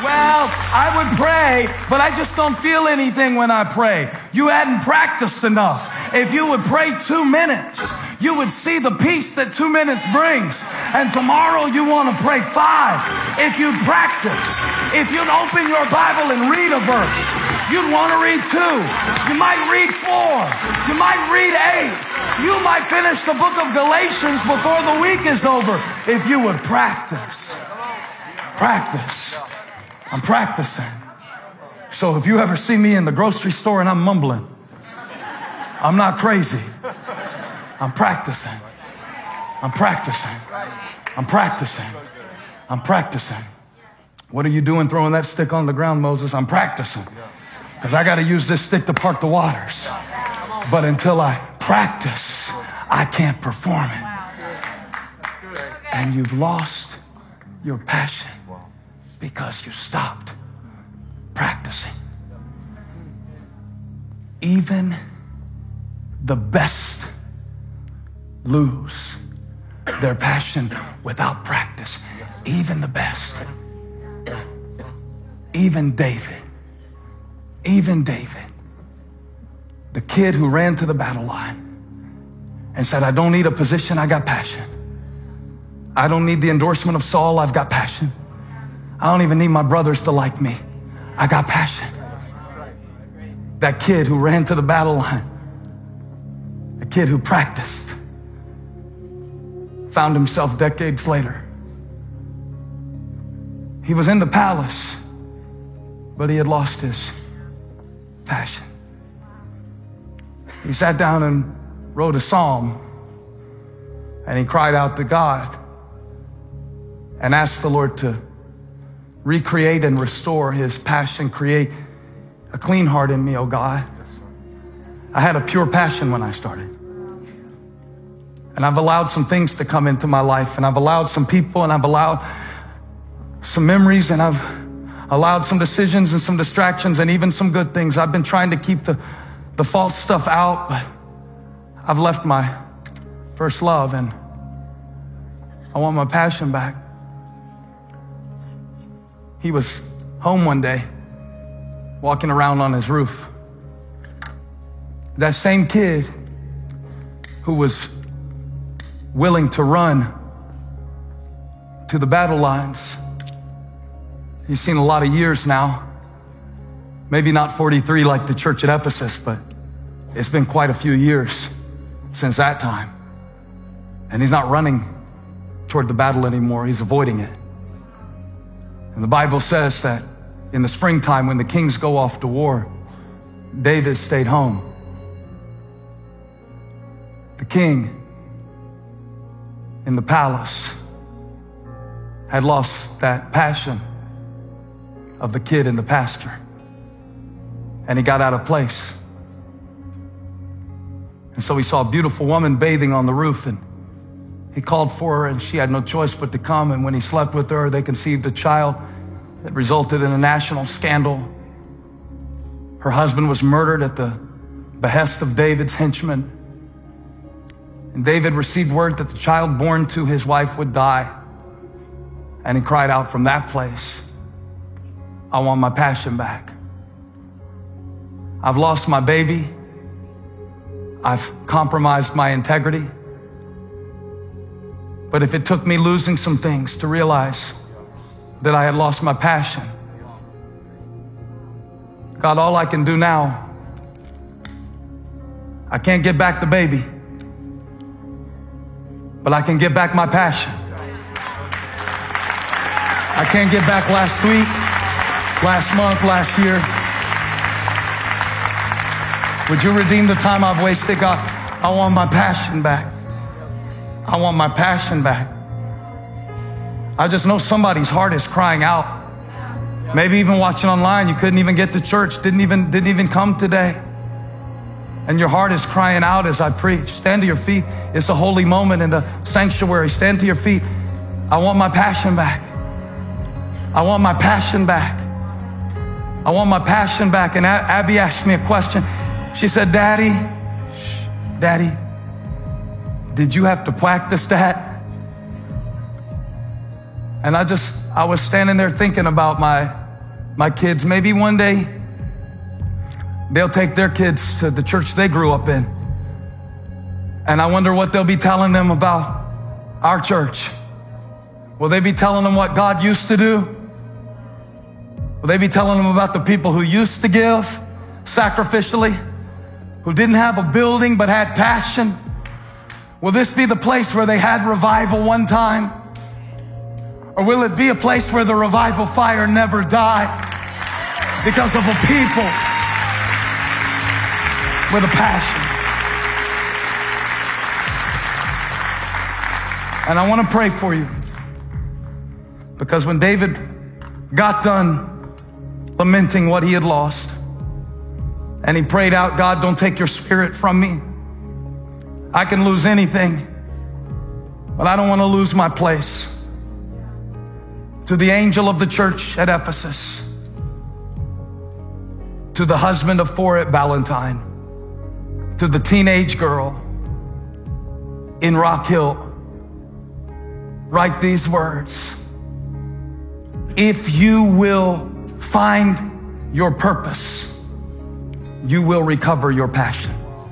Well, I would pray, but I just don't feel anything when I pray. You hadn't practiced enough. If you would pray 2 minutes, you would see the peace that 2 minutes brings. And tomorrow you want to pray 5. If you'd practice, if you'd open your Bible and read a verse, you'd want to read 2. You might read 4. You might read 8. You might finish the book of Galatians before the week is over if you would practice. Practice. I'm practicing. So if you ever see me in the grocery store and I'm mumbling, I'm not crazy. I'm practicing. I'm practicing. I'm practicing. I'm practicing. What are you doing throwing that stick on the ground, Moses? I'm practicing. Because I got to use this stick to part the waters. But until I practice, I can't perform it. And you've lost your passion because you stopped practicing. Even the best lose their passion without practice. Even the best. Even David. Even David. The kid who ran to the battle line and said, I don't need a position, I got passion. I don't need the endorsement of Saul, I've got passion. I don't even need my brothers to like me. I got passion. That kid who ran to the battle line, the kid who practiced, found himself decades later. He was in the palace, but he had lost his passion. He sat down and wrote a psalm, and he cried out to God and asked the Lord to recreate and restore his passion. Create a clean heart in me, oh God. I had a pure passion when I started. And I've allowed some things to come into my life, and I've allowed some people, and I've allowed some memories, and I've allowed some decisions and some distractions and even some good things. I've been trying to keep the false stuff out, but I've left my first love, and I want my passion back. He was home one day, walking around on his roof. That same kid who was willing to run to the battle lines. He's seen a lot of years now. Maybe not 43 like the church at Ephesus, but it's been quite a few years since that time. And he's not running toward the battle anymore. He's avoiding it. And the Bible says that in the springtime, when the kings go off to war, David stayed home. The king in the palace had lost that passion of the kid in the pasture. And he got out of place. And so he saw a beautiful woman bathing on the roof, and he called for her, and she had no choice but to come. And when he slept with her, they conceived a child that resulted in a national scandal. Her husband was murdered at the behest of David's henchmen. And David received word that the child born to his wife would die. And he cried out from that place, I want my passion back. I've lost my baby. I've compromised my integrity. But if it took me losing some things to realize that I had lost my passion, God, all I can do now, I can't get back the baby, but I can get back my passion. I can't get back last week, last month, last year. Would you redeem the time I've wasted, God? I want my passion back. I want my passion back. I just know somebody's heart is crying out. Maybe even watching online, you couldn't even get to church, didn't even come today. And your heart is crying out as I preach. Stand to your feet. It's a holy moment in the sanctuary. Stand to your feet. I want my passion back. I want my passion back. I want my passion back. And Abby asked me a question. She said, Daddy, did you have to practice that? And I was standing there thinking about my My kids, maybe one day they'll take their kids to the church they grew up in. And I wonder what they'll be telling them about our church. Will they be telling them what God used to do? Will they be telling them about the people who used to give sacrificially, who didn't have a building but had passion? Will this be the place where they had revival one time? Or will it be a place where the revival fire never died because of a people with a passion? And I want to pray for you, because when David got done lamenting what he had lost, and he prayed out, God, don't take your spirit from me. I can lose anything, but I don't want to lose my place. To the angel of the church at Ephesus, to the husband of four at Ballantyne, to the teenage girl in Rock Hill, write these words. If you will find your purpose, you will recover your passion.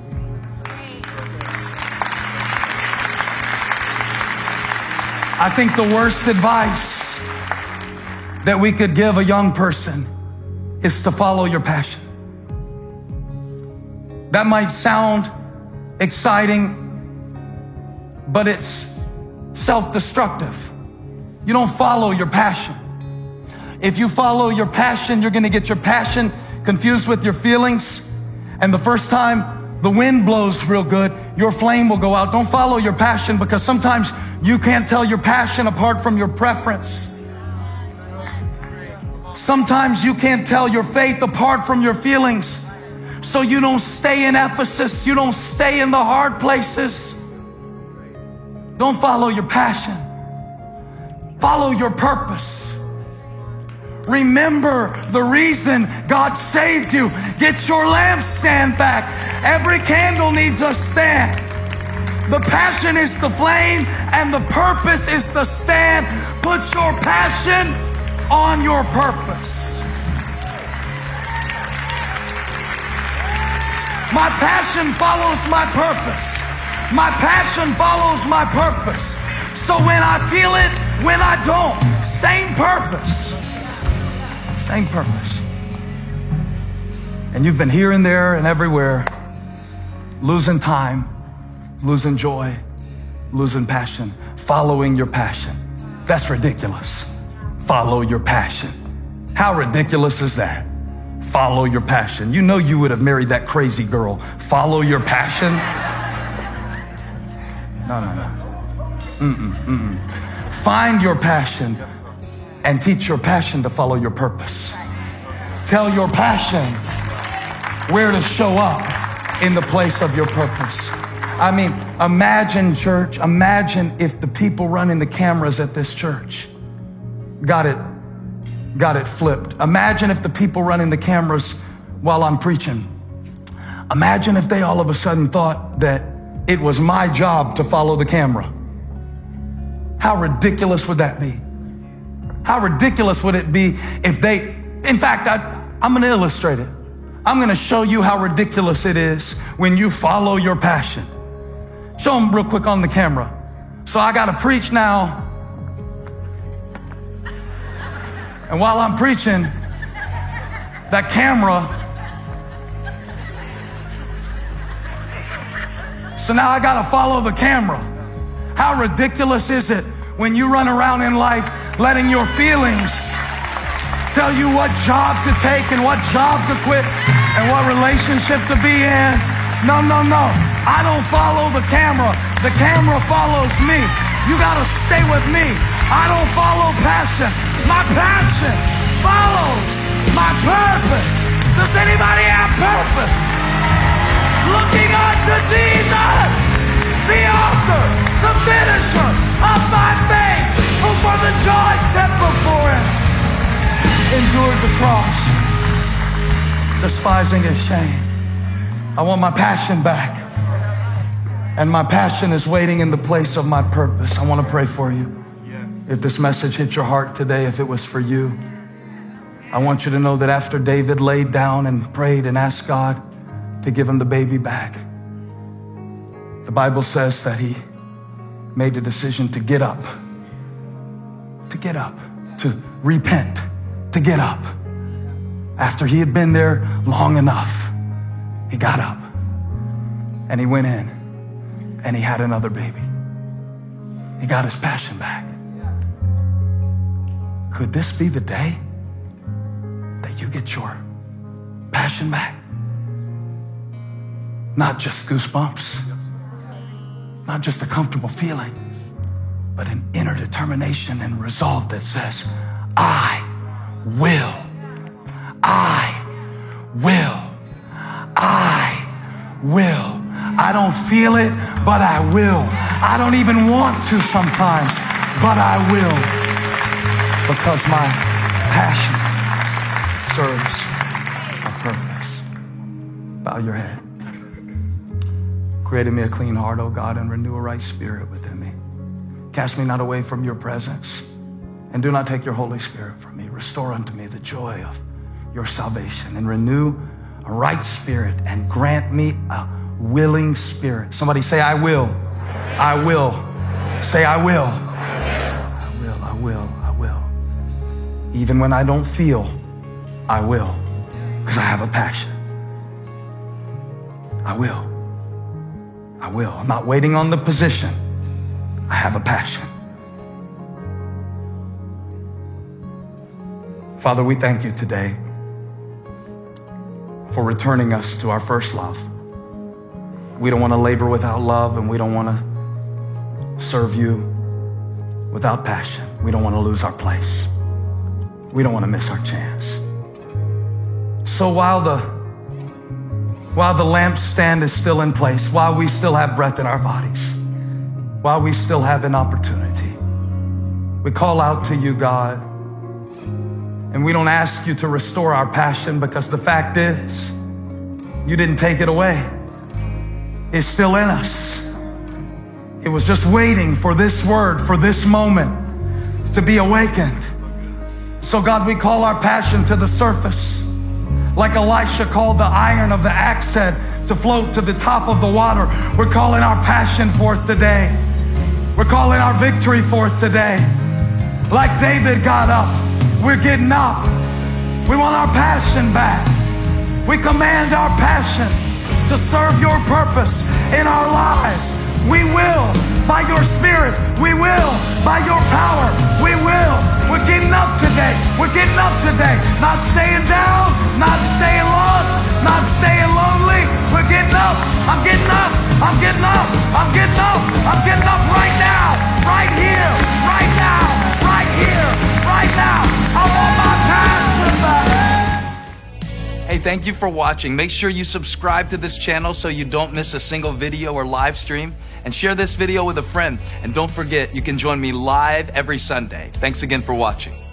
I think the worst advice that we could give a young person is to follow your passion. That might sound exciting, but it's self-destructive. You don't follow your passion. If you follow your passion, you're going to get your passion confused with your feelings. And the first time the wind blows real good, your flame will go out. Don't follow your passion, because sometimes you can't tell your passion apart from your preference. Sometimes you can't tell your faith apart from your feelings. So you don't stay in Ephesus. You don't stay in the hard places. Don't follow your passion. Follow your purpose. Remember the reason God saved you. Get your lampstand back. Every candle needs a stand. The passion is the flame and the purpose is the stand. Put your passion on your purpose. My passion follows my purpose. My passion follows my purpose. So when I feel it, when I don't, same purpose. Same purpose. And you've been here and there and everywhere, losing time, losing joy, losing passion, following your passion. That's ridiculous. Follow your passion. How ridiculous is that? Follow your passion. You know you would have married that crazy girl. Follow your passion? No. Find your passion and teach your passion to follow your purpose. Tell your passion where to show up in the place of your purpose. I mean, imagine, church, imagine if the people running the cameras at this church got it flipped. Imagine if the people running the cameras while I'm preaching, imagine if they all of a sudden thought that it was my job to follow the camera. How ridiculous would that be? How ridiculous would it be if they, in fact, I'm going to illustrate it. I'm going to show you how ridiculous it is when you follow your passion. Show them real quick on the camera. So I got to preach now. And while I'm preaching, that camera. So now I got to follow the camera. How ridiculous is it when you run around in life letting your feelings tell you what job to take and what job to quit and what relationship to be in? No. I don't follow the camera. The camera follows me. You got to stay with me. I don't follow passion. My passion follows my purpose. Does anybody have purpose? Looking unto Jesus, the author, the finisher of my faith, who for the joy set before him endured the cross, despising his shame. I want my passion back. And my passion is waiting in the place of my purpose. I want to pray for you. If this message hit your heart today, if it was for you, I want you to know that after David laid down and prayed and asked God to give him the baby back, the Bible says that he made the decision to get up, to repent, to get up. After he had been there long enough, he got up and he went in and he had another baby. He got his passion back. Could this be the day that you get your passion back? Not just goosebumps, not just a comfortable feeling, but an inner determination and resolve that says, I will. I don't feel it, but I will. I don't even want to sometimes, but I will. Because my passion serves a purpose. Bow your head. Create in me a clean heart, O God, and renew a right spirit within me. Cast me not away from your presence, and do not take your Holy Spirit from me. Restore unto me the joy of your salvation, and renew a right spirit, and grant me a willing spirit. Somebody say, I will. I will. Say, I will. I will. I will. I will. Even when I don't feel, I will, because I have a passion. I will. I will. I'm not waiting on the position. I have a passion. Father, we thank you today for returning us to our first love. We don't want to labor without love, and we don't want to serve you without passion. We don't want to lose our place. We don't want to miss our chance. So while the lampstand is still in place, while we still have breath in our bodies, while we still have an opportunity, we call out to you, God, and we don't ask you to restore our passion, because the fact is, you didn't take it away. It's still in us. It was just waiting for this word, for this moment to be awakened. So God, we call our passion to the surface. Like Elisha called the iron of the axe head to float to the top of the water. We're calling our passion forth today. We're calling our victory forth today. Like David got up, we're getting up. We want our passion back. We command our passion to serve your purpose in our lives. We will, by your Spirit. We will, by your power. We will. We're getting up today. We're getting up today. Not staying down, not staying lost, not staying lonely. We're getting up. I'm getting up. I'm getting up. I'm getting up. I'm getting up right now. Right here. Right now. Right here. Right now. I want my passion back. Hey, thank you for watching. Make sure you subscribe to this channel so you don't miss a single video or live stream, and share this video with a friend. And don't forget, you can join me live every Sunday. Thanks again for watching.